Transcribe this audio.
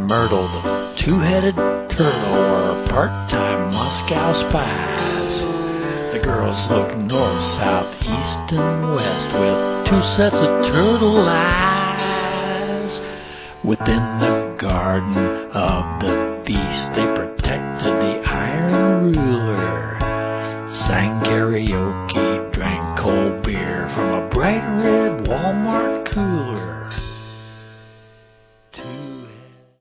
Myrtle, the two-headed turtle, were part-time Moscow spies. The girls looked north, south, east, and west with two sets of turtle eyes. Within the garden of the beast, they protected the iron